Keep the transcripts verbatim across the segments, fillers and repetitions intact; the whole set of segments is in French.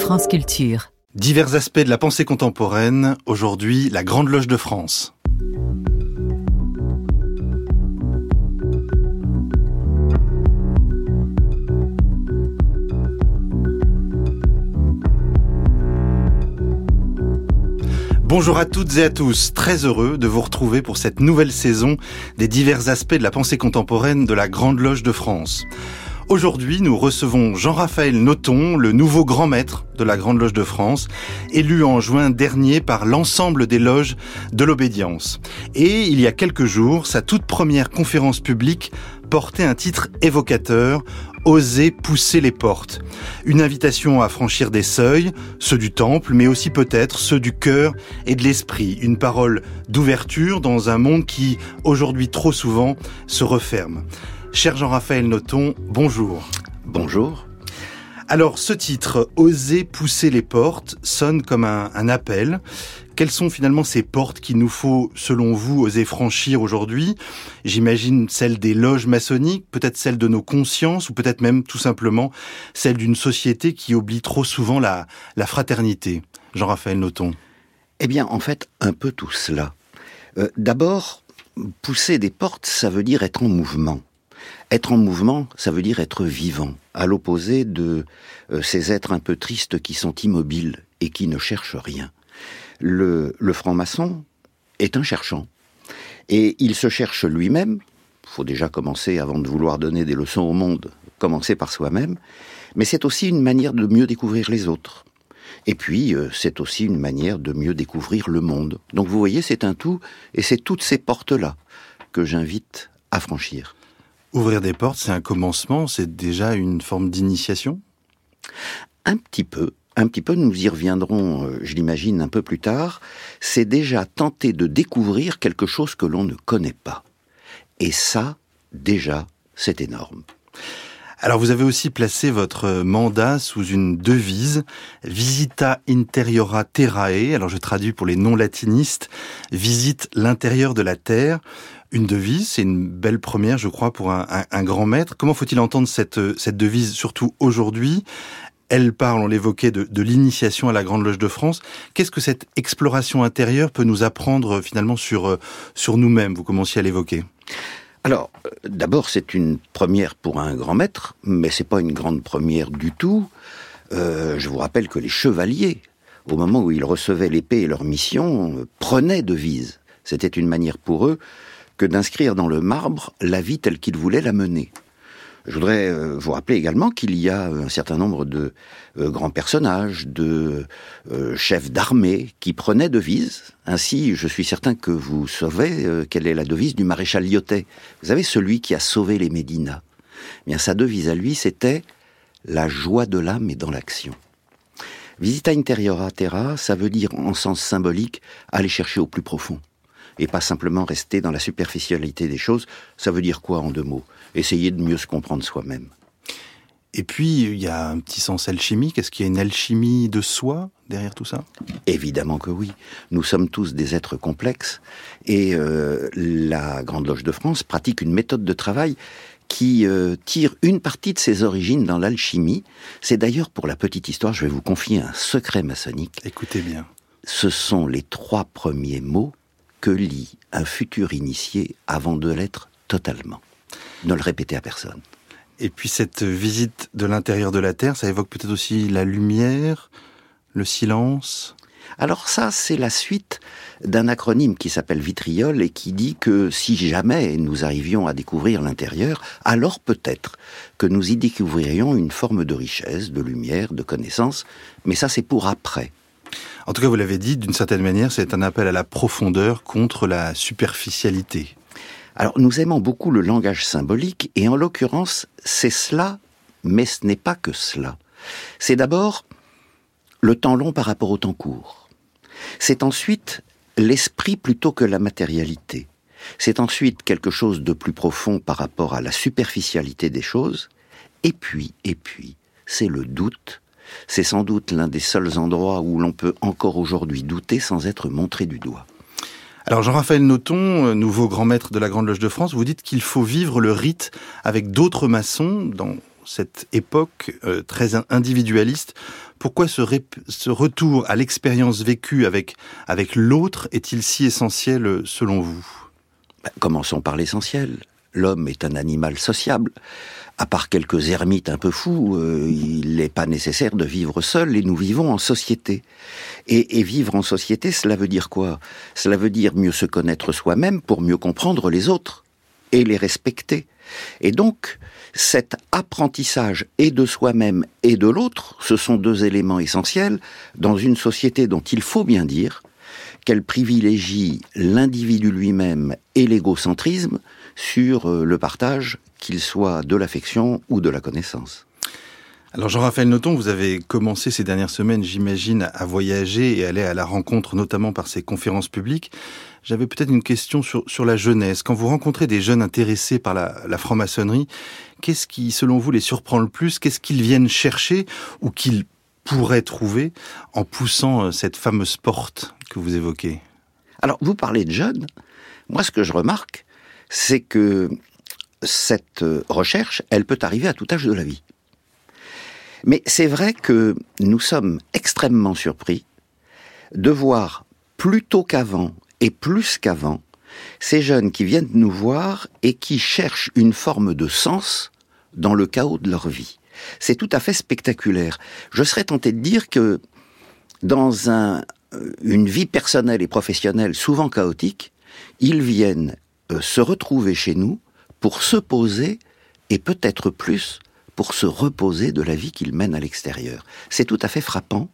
France Culture. Divers aspects de la pensée contemporaine, aujourd'hui la Grande Loge de France. Bonjour à toutes et à tous, très heureux de vous retrouver pour cette nouvelle saison des divers aspects de la pensée contemporaine de la Grande Loge de France. Aujourd'hui, nous recevons Jean-Raphaël Nothomb, le nouveau grand maître de la Grande Loge de France, élu en juin dernier par l'ensemble des loges de l'obédience. Et il y a quelques jours, sa toute première conférence publique portait un titre évocateur, « Oser pousser les portes ». Une invitation à franchir des seuils, ceux du temple, mais aussi peut-être ceux du cœur et de l'esprit. Une parole d'ouverture dans un monde qui, aujourd'hui trop souvent, se referme. Cher Jean-Raphaël Nothomb, bonjour. Bonjour. Alors, ce titre, « Oser pousser les portes », sonne comme un, un appel. Quelles sont finalement ces portes qu'il nous faut, selon vous, oser franchir aujourd'hui ? J'imagine celles des loges maçonniques, peut-être celles de nos consciences, ou peut-être même, tout simplement, celles d'une société qui oublie trop souvent la, la fraternité. Jean-Raphaël Nothomb. Eh bien, en fait, un peu tout cela. Euh, d'abord, pousser des portes, ça veut dire être en mouvement. Être en mouvement, ça veut dire être vivant, à l'opposé de euh, ces êtres un peu tristes qui sont immobiles et qui ne cherchent rien. Le, le franc-maçon est un cherchant. Et il se cherche lui-même. Il faut déjà commencer, avant de vouloir donner des leçons au monde, commencer par soi-même. Mais c'est aussi une manière de mieux découvrir les autres. Et puis, euh, c'est aussi une manière de mieux découvrir le monde. Donc vous voyez, c'est un tout, et c'est toutes ces portes-là que j'invite à franchir. Ouvrir des portes, c'est un commencement, c'est déjà une forme d'initiation ? Un petit peu. Un petit peu, nous y reviendrons, je l'imagine, un peu plus tard. C'est déjà tenter de découvrir quelque chose que l'on ne connaît pas. Et ça, déjà, c'est énorme. Alors, vous avez aussi placé votre mandat sous une devise, Visita Interiora Terrae. Alors, je traduis pour les non-latinistes, visite l'intérieur de la terre. Une devise, c'est une belle première, je crois, pour un, un, un grand maître. Comment faut-il entendre cette, cette devise, surtout aujourd'hui ? Elle parle, on l'évoquait, de, de l'initiation à la Grande Loge de France. Qu'est-ce que cette exploration intérieure peut nous apprendre finalement sur, sur nous-mêmes ? Vous commenciez à l'évoquer. Alors, d'abord, c'est une première pour un grand maître, mais c'est pas une grande première du tout. Euh, je vous rappelle que les chevaliers, au moment où ils recevaient l'épée et leur mission, prenaient devise. C'était une manière pour eux que d'inscrire dans le marbre la vie telle qu'ils voulaient la mener. Je voudrais euh, vous rappeler également qu'il y a un certain nombre de euh, grands personnages, de euh, chefs d'armée qui prenaient devise. Ainsi, je suis certain que vous savez euh, quelle est la devise du maréchal Lyautey. Vous savez, celui qui a sauvé les Médinas. Eh bien, sa devise à lui, c'était « La joie de l'âme est dans l'action ». Visita Interiora Terra, ça veut dire, en sens symbolique, aller chercher au plus profond. Et pas simplement rester dans la superficialité des choses. Ça veut dire quoi en deux mots ? Essayer de mieux se comprendre soi-même. Et puis, il y a un petit sens alchimique. Est-ce qu'il y a une alchimie de soi derrière tout ça ? Évidemment que oui. Nous sommes tous des êtres complexes. Et euh, la Grande Loge de France pratique une méthode de travail qui euh, tire une partie de ses origines dans l'alchimie. C'est d'ailleurs, pour la petite histoire, je vais vous confier un secret maçonnique. Écoutez bien. Ce sont les trois premiers mots que lit un futur initié avant de l'être totalement. Ne le répétez à personne. Et puis cette visite de l'intérieur de la Terre, ça évoque peut-être aussi la lumière, le silence ? Alors ça, c'est la suite d'un acronyme qui s'appelle Vitriol et qui dit que si jamais nous arrivions à découvrir l'intérieur, alors peut-être que nous y découvririons une forme de richesse, de lumière, de connaissance, mais ça c'est pour après. En tout cas, vous l'avez dit, d'une certaine manière, c'est un appel à la profondeur contre la superficialité. Alors, nous aimons beaucoup le langage symbolique, et en l'occurrence, c'est cela, mais ce n'est pas que cela. C'est d'abord le temps long par rapport au temps court. C'est ensuite l'esprit plutôt que la matérialité. C'est ensuite quelque chose de plus profond par rapport à la superficialité des choses. Et puis, et puis, c'est le doute. C'est sans doute l'un des seuls endroits où l'on peut encore aujourd'hui douter sans être montré du doigt. Alors Jean-Raphaël Nothomb, nouveau grand maître de la Grande Loge de France, vous dites qu'il faut vivre le rite avec d'autres maçons dans cette époque euh, très individualiste Pourquoi ce, ré- ce retour à l'expérience vécue avec, avec l'autre est-il si essentiel selon vous ? Ben, commençons par l'essentiel. L'homme est un animal sociable. À part quelques ermites un peu fous, euh, il n'est pas nécessaire de vivre seul et nous vivons en société. Et, et vivre en société, cela veut dire quoi ? Cela veut dire mieux se connaître soi-même pour mieux comprendre les autres et les respecter. Et donc, cet apprentissage et de soi-même et de l'autre, ce sont deux éléments essentiels dans une société dont il faut bien dire qu'elle privilégie l'individu lui-même et l'égocentrisme sur le partage, qu'il soit de l'affection ou de la connaissance. Alors Jean-Raphaël Nothomb, vous avez commencé ces dernières semaines, j'imagine, à voyager et aller à la rencontre, notamment par ces conférences publiques. J'avais peut-être une question sur, sur la jeunesse. Quand vous rencontrez des jeunes intéressés par la, la franc-maçonnerie, qu'est-ce qui, selon vous, les surprend le plus ? Qu'est-ce qu'ils viennent chercher ou qu'ils pourraient trouver en poussant cette fameuse porte que vous évoquez ? Alors, vous parlez de jeunes. Moi, ce que je remarque, c'est que cette recherche, elle peut arriver à tout âge de la vie. Mais c'est vrai que nous sommes extrêmement surpris de voir plus tôt qu'avant et plus qu'avant ces jeunes qui viennent nous voir et qui cherchent une forme de sens dans le chaos de leur vie. C'est tout à fait spectaculaire. Je serais tenté de dire que dans un, une vie personnelle et professionnelle souvent chaotique, ils viennent euh, se retrouver chez nous pour se poser, et peut-être plus, pour se reposer de la vie qu'ils mènent à l'extérieur. C'est tout à fait frappant,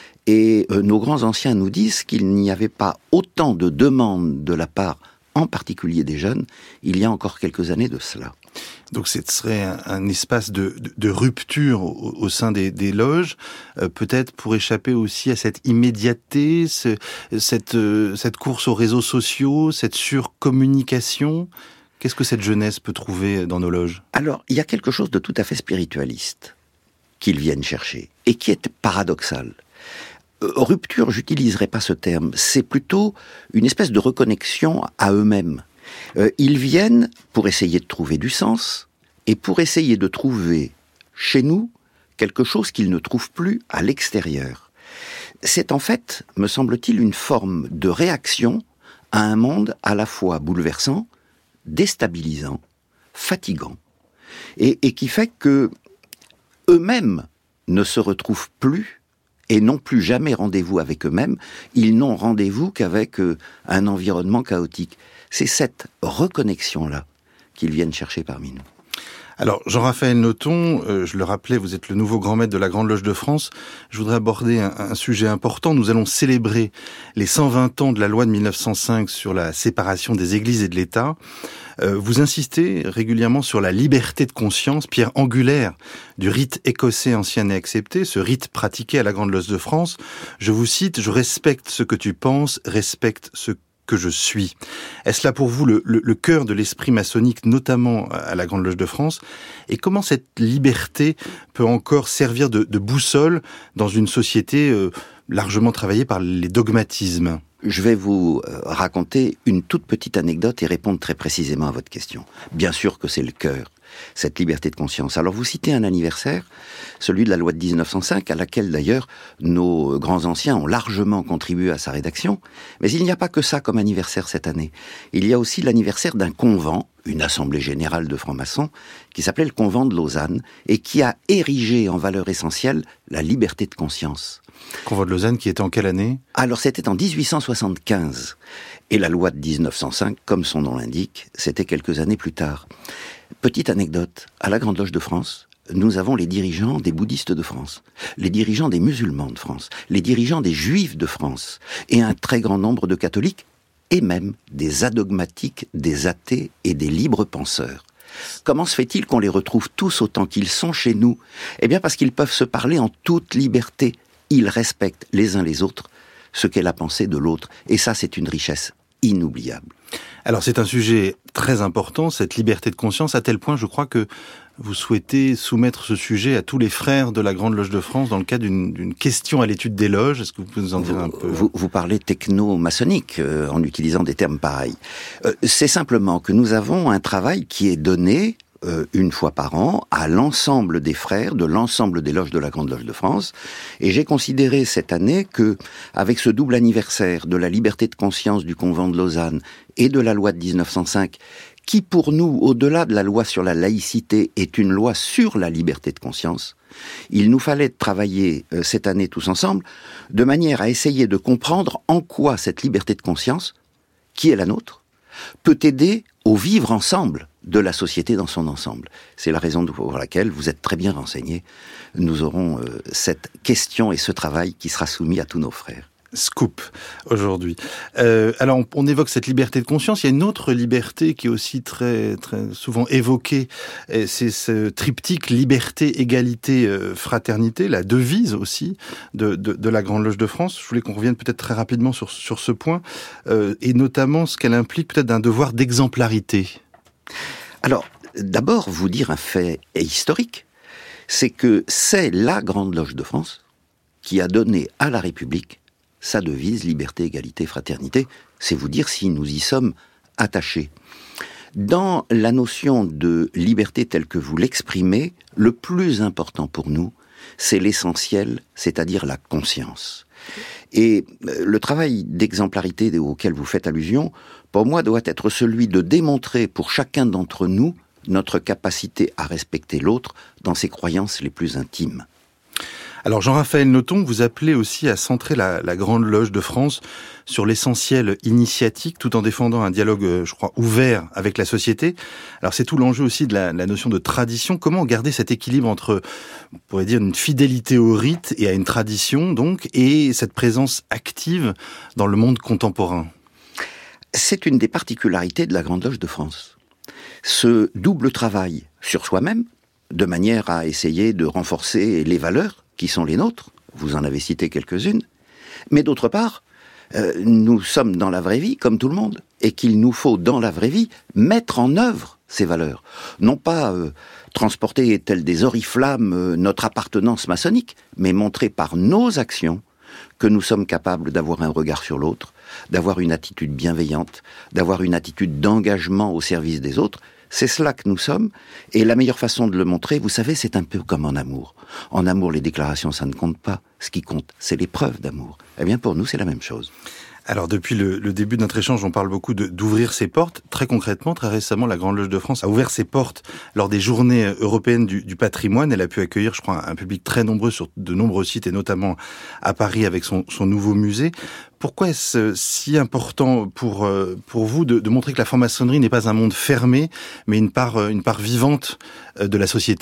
et euh, nos grands anciens nous disent qu'il n'y avait pas autant de demandes de la part, en particulier des jeunes, il y a encore quelques années de cela. Donc ce serait un, un espace de, de, de rupture au, au sein des, des loges, euh, peut-être pour échapper aussi à cette immédiateté, ce, cette, euh, cette course aux réseaux sociaux, cette surcommunication. Qu'est-ce que cette jeunesse peut trouver dans nos loges ? Alors, il y a quelque chose de tout à fait spiritualiste qu'ils viennent chercher, et qui est paradoxal. Euh, rupture, j'utiliserai pas ce terme, c'est plutôt une espèce de reconnexion à eux-mêmes. Euh, ils viennent pour essayer de trouver du sens, et pour essayer de trouver chez nous quelque chose qu'ils ne trouvent plus à l'extérieur. C'est en fait, me semble-t-il, une forme de réaction à un monde à la fois bouleversant, déstabilisant, fatigant, et, et qui fait que eux-mêmes ne se retrouvent plus et n'ont plus jamais rendez-vous avec eux-mêmes, ils n'ont rendez-vous qu'avec euh, un environnement chaotique. C'est cette reconnexion-là qu'ils viennent chercher parmi nous. Alors, Jean-Raphaël Nothomb, euh, je le rappelais, vous êtes le nouveau grand maître de la Grande Loge de France. Je voudrais aborder un, un sujet important. Nous allons célébrer les cent vingt ans de la loi de mille neuf cent cinq sur la séparation des églises et de l'État. Euh, vous insistez régulièrement sur la liberté de conscience, pierre angulaire du rite écossais ancien et accepté, ce rite pratiqué à la Grande Loge de France. Je vous cite, « Je respecte ce que tu penses, respecte ce que que je suis ». Est-ce là pour vous le, le, le cœur de l'esprit maçonnique, notamment à la Grande Loge de France ? Et comment cette liberté peut encore servir de, de boussole dans une société euh, largement travaillée par les dogmatismes ? Je vais vous raconter une toute petite anecdote et répondre très précisément à votre question. Bien sûr que c'est le cœur, cette liberté de conscience. Alors vous citez un anniversaire, celui de la loi de dix-neuf cent cinq, à laquelle d'ailleurs nos grands anciens ont largement contribué à sa rédaction. Mais il n'y a pas que ça comme anniversaire cette année. Il y a aussi l'anniversaire d'un convent, une assemblée générale de francs-maçons, qui s'appelait le convent de Lausanne, et qui a érigé en valeur essentielle la liberté de conscience. Convent de Lausanne qui était en quelle année ? Alors c'était en dix-huit cent soixante-quinze. Et la loi de dix-neuf cent cinq, comme son nom l'indique, c'était quelques années plus tard. Petite anecdote, à la Grande Loge de France, nous avons les dirigeants des bouddhistes de France, les dirigeants des musulmans de France, les dirigeants des juifs de France, et un très grand nombre de catholiques, et même des adogmatiques, des athées et des libres penseurs. Comment se fait-il qu'on les retrouve tous autant qu'ils sont chez nous ? Eh bien parce qu'ils peuvent se parler en toute liberté. Ils respectent les uns les autres ce qu'est la pensée de l'autre. Et ça, c'est une richesse inoubliable. Alors c'est un sujet très important, cette liberté de conscience, à tel point, je crois, que vous souhaitez soumettre ce sujet à tous les frères de la Grande Loge de France dans le cadre d'une, d'une question à l'étude des loges. Est-ce que vous pouvez nous en dire vous, un peu ? vous, vous parlez techno-maçonnique euh, en utilisant des termes pareils. Euh, c'est simplement que nous avons un travail qui est donné euh, une fois par an, à l'ensemble des frères de l'ensemble des loges de la Grande Loge de France. Et j'ai considéré cette année que, avec ce double anniversaire de la liberté de conscience du Convent de Lausanne et de la loi de dix-neuf cent cinq, qui pour nous, au-delà de la loi sur la laïcité, est une loi sur la liberté de conscience, il nous fallait travailler euh, cette année tous ensemble, de manière à essayer de comprendre en quoi cette liberté de conscience, qui est la nôtre, peut aider au vivre ensemble de la société dans son ensemble. C'est la raison pour laquelle vous êtes très bien renseignés. Nous aurons euh, cette question et ce travail qui sera soumis à tous nos frères. Scoop aujourd'hui. Euh, alors on, on évoque cette liberté de conscience. Il y a une autre liberté qui est aussi très très souvent évoquée. Et c'est ce triptyque liberté, égalité, euh, fraternité, la devise aussi de, de, de la Grande Loge de France. Je voulais qu'on revienne peut-être très rapidement sur sur ce point euh, et notamment ce qu'elle implique peut-être d'un devoir d'exemplarité. Alors d'abord vous dire un fait historique, c'est que c'est la Grande Loge de France qui a donné à la République sa devise, liberté, égalité, fraternité, c'est vous dire si nous y sommes attachés. Dans la notion de liberté telle que vous l'exprimez, le plus important pour nous, c'est l'essentiel, c'est-à-dire la conscience. Et le travail d'exemplarité auquel vous faites allusion, pour moi, doit être celui de démontrer pour chacun d'entre nous notre capacité à respecter l'autre dans ses croyances les plus intimes. Alors Jean-Raphaël Nothomb, vous appelez aussi à centrer la, la Grande Loge de France sur l'essentiel initiatique, tout en défendant un dialogue, je crois, ouvert avec la société. Alors c'est tout l'enjeu aussi de la, la notion de tradition. Comment garder cet équilibre entre, on pourrait dire, une fidélité au rite et à une tradition, donc, et cette présence active dans le monde contemporain? C'est une des particularités de la Grande Loge de France. Ce double travail sur soi-même, de manière à essayer de renforcer les valeurs qui sont les nôtres, vous en avez cité quelques-unes, mais d'autre part, euh, nous sommes dans la vraie vie, comme tout le monde, et qu'il nous faut, dans la vraie vie, mettre en œuvre ces valeurs. Non pas euh, transporter, tels des oriflammes, euh, notre appartenance maçonnique, mais montrer par nos actions que nous sommes capables d'avoir un regard sur l'autre, d'avoir une attitude bienveillante, d'avoir une attitude d'engagement au service des autres. C'est cela que nous sommes, et la meilleure façon de le montrer, vous savez, c'est un peu comme en amour. En amour, les déclarations, ça ne compte pas. Ce qui compte, c'est les preuves d'amour. Eh bien, pour nous, c'est la même chose. Alors, depuis le, le début de notre échange, on parle beaucoup de, d'ouvrir ses portes. Très concrètement, très récemment, la Grande Loge de France a ouvert ses portes lors des Journées européennes du, du patrimoine. Elle a pu accueillir, je crois, un public très nombreux sur de nombreux sites, et notamment à Paris avec son, son nouveau musée. Pourquoi est-ce si important pour, pour vous de, de montrer que la franc-maçonnerie n'est pas un monde fermé, mais une part, une part vivante de la société ?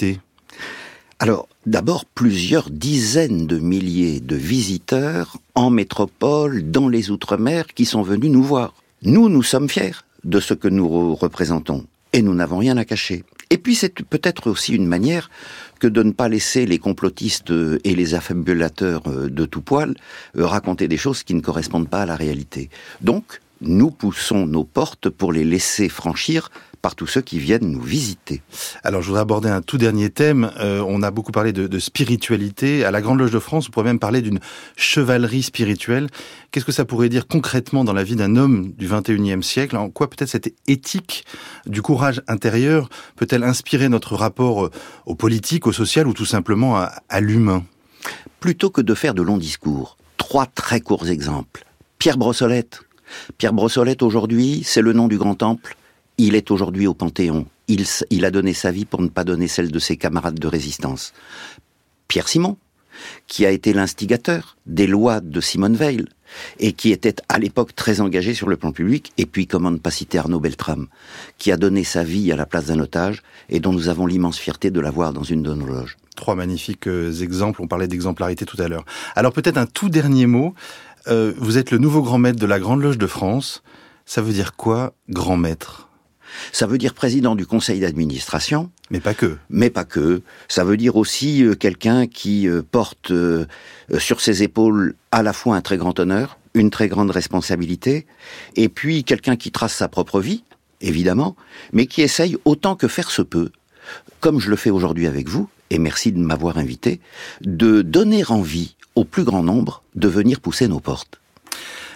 Alors, d'abord, plusieurs dizaines de milliers de visiteurs en métropole, dans les Outre-mer, qui sont venus nous voir. Nous, nous sommes fiers de ce que nous représentons, et nous n'avons rien à cacher. Et puis, c'est peut-être aussi une manière que de ne pas laisser les complotistes et les affabulateurs de tout poil raconter des choses qui ne correspondent pas à la réalité. Donc, nous poussons nos portes pour les laisser franchir par tous ceux qui viennent nous visiter. Alors, je voudrais aborder un tout dernier thème. Euh, on a beaucoup parlé de, de spiritualité. À la Grande Loge de France, on pourrait même parler d'une chevalerie spirituelle. Qu'est-ce que ça pourrait dire concrètement dans la vie d'un homme du vingt et unième siècle ? En quoi peut-être cette éthique du courage intérieur peut-elle inspirer notre rapport au politique, au social ou tout simplement à, à l'humain ? Plutôt que de faire de longs discours, trois très courts exemples. Pierre Brossolette. Pierre Brossolette, aujourd'hui, c'est le nom du grand temple. Il est aujourd'hui au Panthéon. Il, il a donné sa vie pour ne pas donner celle de ses camarades de résistance. Pierre Simon, qui a été l'instigateur des lois de Simone Veil, et qui était à l'époque très engagé sur le plan public, et puis comment ne pas citer Arnaud Beltrame, qui a donné sa vie à la place d'un otage, et dont nous avons l'immense fierté de l'avoir dans une de nos loges. Trois magnifiques exemples, on parlait d'exemplarité tout à l'heure. Alors peut-être un tout dernier mot, euh, vous êtes le nouveau grand maître de la Grande Loge de France, ça veut dire quoi, grand maître ? Ça veut dire président du conseil d'administration. Mais pas que. Mais pas que. Ça veut dire aussi euh, quelqu'un qui euh, porte euh, sur ses épaules à la fois un très grand honneur, une très grande responsabilité, et puis quelqu'un qui trace sa propre vie, évidemment, mais qui essaye autant que faire se peut, comme je le fais aujourd'hui avec vous, et merci de m'avoir invité, de donner envie au plus grand nombre de venir pousser nos portes.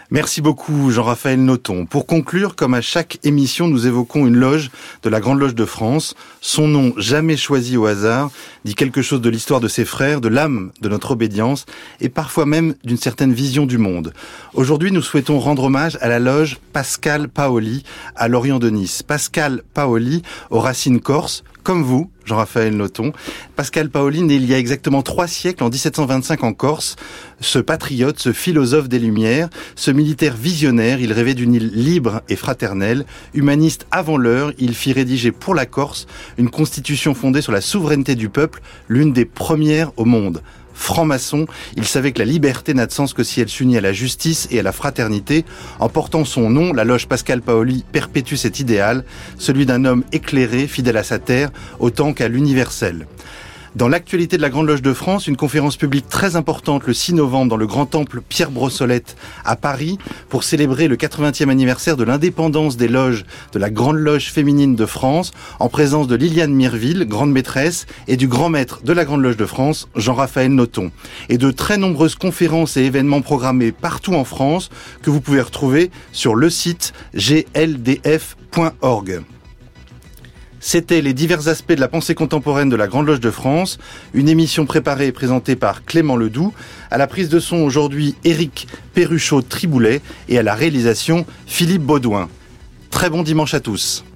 Merci beaucoup Jean-Raphaël Nothomb. Pour conclure, comme à chaque émission, nous évoquons une loge de la Grande Loge de France. Son nom, jamais choisi au hasard, dit quelque chose de l'histoire de ses frères, de l'âme de notre obédience et parfois même d'une certaine vision du monde. Aujourd'hui, nous souhaitons rendre hommage à la loge Pascal Paoli à Lorient de Nice. Pascal Paoli, aux racines corses, comme vous, Jean-Raphaël Nothomb. Pascal Paoli, né il y a exactement trois siècles, en dix-sept cent vingt-cinq en Corse. Ce patriote, ce philosophe des Lumières, ce militaire visionnaire, il rêvait d'une île libre et fraternelle. Humaniste avant l'heure, il fit rédiger pour la Corse une constitution fondée sur la souveraineté du peuple, l'une des premières au monde. Franc-maçon, il savait que la liberté n'a de sens que si elle s'unit à la justice et à la fraternité. En portant son nom, la loge Pascal Paoli perpétue cet idéal, celui d'un homme éclairé, fidèle à sa terre, autant qu'à l'universel. Dans l'actualité de la Grande Loge de France, une conférence publique très importante le six novembre dans le Grand Temple Pierre Brossolette à Paris pour célébrer le quatre-vingtième anniversaire de l'indépendance des loges de la Grande Loge féminine de France en présence de Liliane Mirville, grande maîtresse, et du grand maître de la Grande Loge de France, Jean-Raphaël Nothomb. Et de très nombreuses conférences et événements programmés partout en France que vous pouvez retrouver sur le site g l d f point org. C'était les divers aspects de la pensée contemporaine de la Grande Loge de France, une émission préparée et présentée par Clément Ledoux, à la prise de son aujourd'hui Éric Perruchot-Triboulet et à la réalisation Philippe Baudouin. Très bon dimanche à tous.